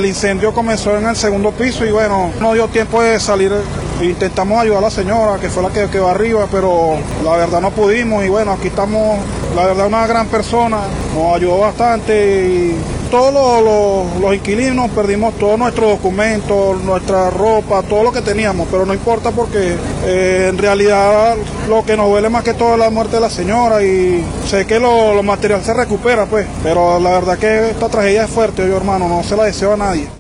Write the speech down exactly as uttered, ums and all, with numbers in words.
el incendio comenzó en el segundo piso y bueno, no dio tiempo de salir. Intentamos ayudar a la señora, que fue la que quedó arriba, pero la verdad no pudimos y bueno, aquí estamos, la verdad una gran persona, nos ayudó bastante y todos los, los, los inquilinos perdimos todos nuestros documentos, nuestra ropa, todo lo que teníamos, pero no importa porque eh, en realidad lo que nos duele más que todo es la muerte de la señora y sé que lo, lo material se recupera pues, pero la verdad que esta tragedia es fuerte, yo hermano, no se la deseo a nadie.